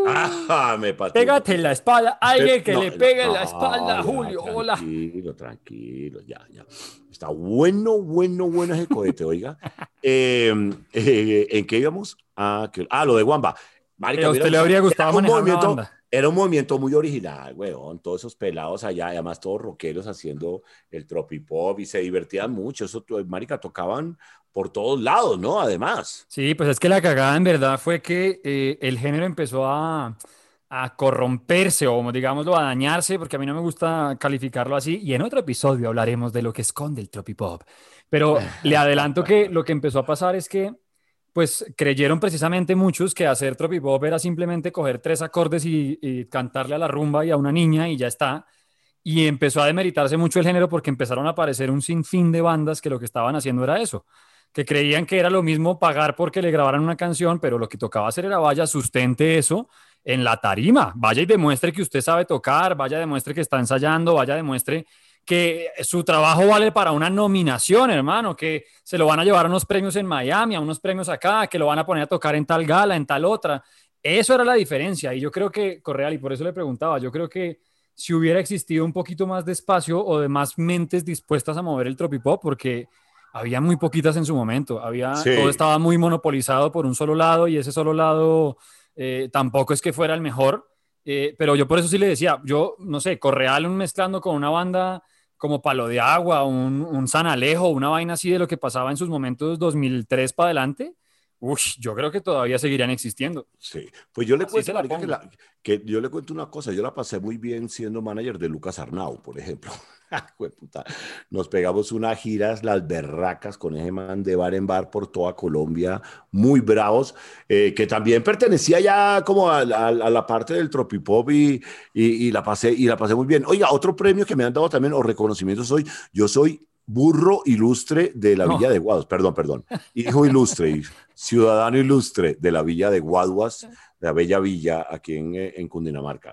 Ah, me pateé un Pégate en poquito. la espalda, Pe- alguien que No, le pegue en la no, espalda, ya, Julio, hola. tranquilo, tranquilo, ya, ya. Está bueno, bueno, bueno ese cohete, oiga. Eh, eh, ¿en qué íbamos? Ah, que- ah, lo de Wamba. Eh, Marica, ¿A me hubiera usted le gustado. habría Era gustado un manejar una movimiento, banda? era un movimiento muy original, weón. Todos esos pelados allá, además todos rockeros haciendo el tropipop y se divertían mucho. Eso, to- marica, tocaban por todos lados, ¿no? Además. Sí, pues es que la cagada en verdad fue que eh, el género empezó a, a corromperse o digámoslo a dañarse, porque a mí no me gusta calificarlo así, y en otro episodio hablaremos de lo que esconde el tropipop. Pero le adelanto que lo que empezó a pasar es que pues creyeron precisamente muchos que hacer tropipop era simplemente coger tres acordes y, y cantarle a la rumba y a una niña y ya está. Y empezó a demeritarse mucho el género porque empezaron a aparecer un sinfín de bandas que lo que estaban haciendo era eso, que creían que era lo mismo pagar porque le grabaran una canción, pero lo que tocaba hacer era vaya, sustente eso en la tarima, vaya y demuestre que usted sabe tocar, vaya, demuestre que está ensayando, vaya, demuestre que su trabajo vale para una nominación, hermano, que se lo van a llevar a unos premios en Miami, a unos premios acá, que lo van a poner a tocar en tal gala, en tal otra. Eso era la diferencia y yo creo que, Correal, y por eso le preguntaba, yo creo que si hubiera existido un poquito más de espacio o de más mentes dispuestas a mover el tropipop, porque había muy poquitas en su momento, había, todo Sí. estaba muy monopolizado por un solo lado y ese solo lado eh, tampoco es que fuera el mejor, eh, pero yo por eso sí le decía, yo no sé, Correal mezclando con una banda como Palo de Agua, un, un San Alejo, una vaina así de lo que pasaba en sus momentos dos mil tres para adelante, uff, yo creo que todavía seguirían existiendo. Sí, pues yo le Así cuento, se la marica, que, pongo. la, que yo le cuento una cosa, yo la pasé muy bien siendo manager de Lucas Arnau, por ejemplo. Jueputa, nos pegamos unas giras, las berracas con ese man de bar en bar por toda Colombia, muy bravos, eh, que también pertenecía ya como a, a- a la parte del tropipop y, y, y la pasé, y la pasé muy bien. Oiga, otro premio que me han dado también, o reconocimiento, soy, yo soy burro ilustre de la Villa No, de Guados, perdón, perdón, hijo ilustre, y ciudadano ilustre de la Villa de Guaduas, de la bella villa aquí en, eh, en Cundinamarca.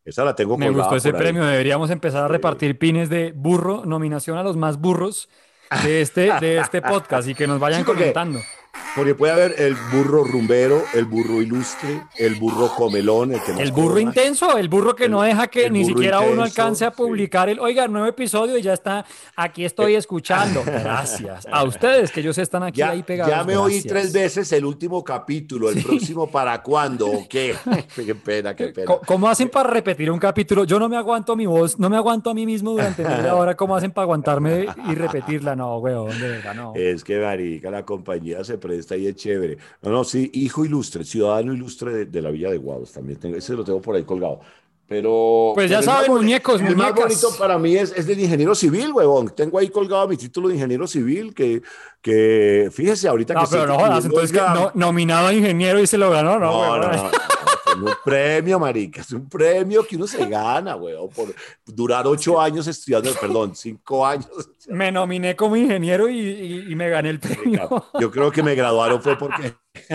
Esa la tengo Me colgada gustó ese por ahí. premio. Deberíamos empezar a Sí. repartir pines de burro, nominación a los más burros de este, de este podcast y que nos vayan Sí, porque, comentando. porque puede haber el burro rumbero, el burro ilustre, el burro comelón, el que más El burro coma. intenso, el burro que El- no deja que el ni burro siquiera uno intenso, alcance a sí. publicar el, oiga, nuevo episodio y ya está, aquí estoy escuchando. Gracias. A ustedes, que ellos están aquí Ya, ahí pegados. ya me oí gracias. tres veces el último capítulo, el Sí. próximo para cuándo, ¿o qué? Qué pena, qué pena. ¿Cómo- ¿Cómo hacen para repetir un capítulo? Yo no me aguanto mi voz, no me aguanto a mí mismo durante media hora. ¿Cómo hacen para aguantarme y repetirla? No, weón, de verdad, no. Es que, marica, la compañía se presta y es chévere. No, no, sí, hijo ilustre, ciudadano ilustre de, de la Villa de Guados, también tengo, ese lo tengo por ahí colgado. Pero, Pues ya pero el más saben, boni- muñecos, el más muñecas. bonito para mí es, es del ingeniero civil, huevón. Tengo ahí colgado mi título de ingeniero civil, que, que fíjese, ahorita que No, pero estoy no jodas, escribiendo, entonces que oiga, no, nominado a ingeniero y se lo ganó, no, no, weón. no, no, no, es un premio, marica, es un premio que uno se gana, weón, por durar ocho años estudiando, perdón, cinco años. Me nominé como ingeniero y, y- y me gané el premio. Yo creo que me graduaron fue porque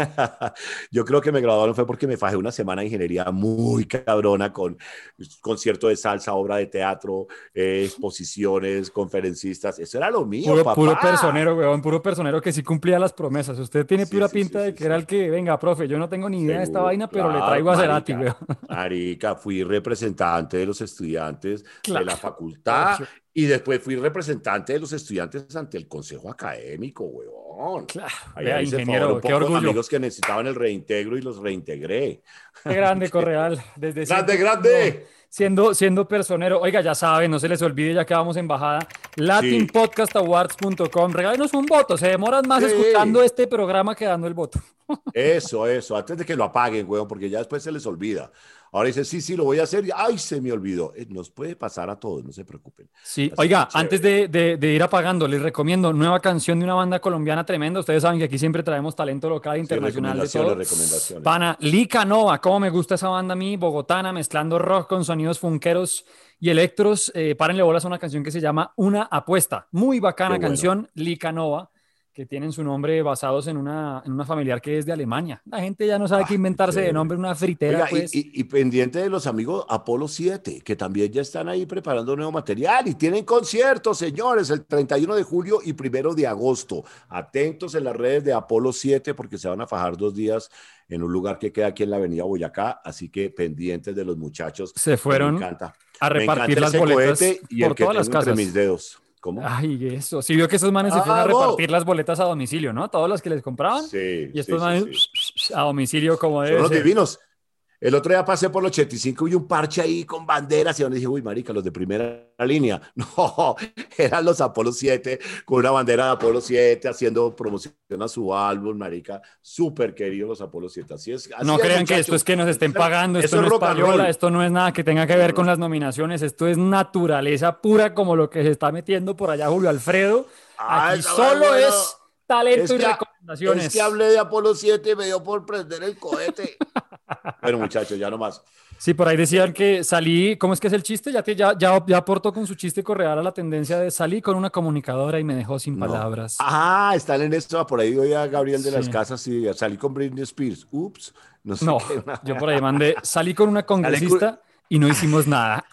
yo creo que me graduaron fue porque me fajé una semana de ingeniería muy cabrona con concierto de salsa, obra de teatro, eh, exposiciones, conferencistas. Eso era lo mío, Puro, papá. puro personero, weón, puro personero que sí cumplía las promesas. Usted tiene Sí, pura sí, pinta sí, de sí, que era sí. el que, venga, profe, yo no tengo ni idea de esta Seguro, vaina, pero le claro, traigo a Cerati, marica. weón. Marica, fui representante de los estudiantes Claro. de la facultad Obvio. y después fui representante de los estudiantes ante el consejo académico, weón. Claro, Ahí vea, hice ingeniero, favor un qué poco de orgullo. amigos que necesitaban el reintegro y los reintegré. Qué grande, Correal. Desde ¡Grande, siempre grande! Siendo, siendo personero. Oiga, ya saben, no se les olvide, ya que vamos en bajada, latin podcast awards punto com. Regálenos un voto. Se demoran más Sí. escuchando este programa que dando el voto. Eso, eso, antes de que lo apaguen, weón, porque ya después se les olvida. Ahora dicen, sí, sí, lo voy a hacer. Y, ay, se me olvidó. Eh, Nos puede pasar a todos, no se preocupen. Sí, Así oiga, que antes chévere. de, de- de ir apagando, les recomiendo nueva canción de una banda colombiana tremenda. Ustedes saben que aquí siempre traemos talento local e Sí, internacional de recomendaciones, todo. recomendaciones. Pana, Lica Nova, cómo me gusta esa banda a mí, bogotana, mezclando rock con sonidos funkeros y electros. Eh, párenle bolas a una canción que se llama Una Apuesta. Muy bacana Qué bueno. canción, Lica Nova, que tienen su nombre basados en una, en una familiar que es de Alemania. La gente ya no sabe Ah, qué inventarse de chévere. nombre, una fritera, Oiga, y, pues. y- y pendiente de los amigos Apolo siete, que también ya están ahí preparando nuevo material y tienen conciertos, señores, el treinta y uno de julio y primero de agosto. Atentos en las redes de Apolo siete porque se van a fajar dos días en un lugar que queda aquí en la avenida Boyacá, así que pendientes de los muchachos. Se fueron Me encanta. a Me encanta repartir las ese boletas cohete y por el que todas las tengo entre casas. mis dedos. ¿Cómo? Ay, eso. Sí vio que esos manes se fueron a ¡Ah, no! repartir las boletas a domicilio, ¿no? Todas las que les compraban. Sí, Y estos sí, manes sí, sí. a domicilio como Son debe los ser. divinos. El otro día pasé por los ochenta y cinco y un parche ahí con banderas y donde dije, uy, marica, los de primera línea. No, eran los Apolo siete con una bandera de Apolo siete haciendo promoción a su álbum, marica. Súper queridos los Apolo siete. Así es. Así No es, crean que muchachos. esto es que nos estén pagando, Eso esto es no es rock and payola, roll. esto no es nada que tenga que ver con las nominaciones, esto es naturaleza pura como lo que se está metiendo por allá Julio Alfredo. Ah, Aquí está solo bueno. es talento Es y que, recomendaciones. es que hablé de Apolo siete y me dio por prender el cohete. Bueno, muchachos, ya nomás. Sí, por ahí decían que salí, ¿cómo es que es el chiste? Ya, te, ya, ya, ya aportó con su chiste Correal a la tendencia de salí con una comunicadora y me dejó sin No. palabras. Ah, están en esto. Por ahí voy a Gabriel de las Sí. Casas y salí con Britney Spears. Ups, no sé No, qué. yo por ahí mandé, salí con una congresista y no hicimos nada.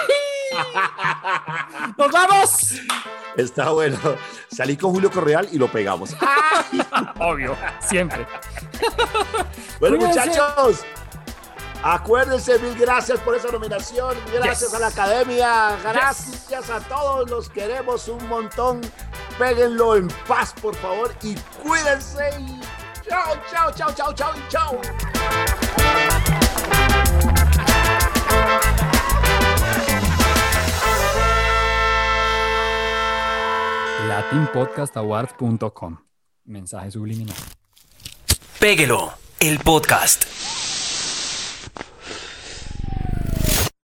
¡Ay! ¡Nos vamos! Está bueno. Salí con Julio Correal y lo pegamos. Obvio, siempre. Bueno, Cuídense. muchachos, acuérdense, mil gracias por esa nominación. Gracias Yes. a la academia. Gracias a todos. Los queremos un montón. Péguenlo en paz, por favor. Y cuídense. Y chao, chao, chao, chao, chao y chao. latin podcast awards punto com. Mensaje subliminal. Péguelo, el podcast.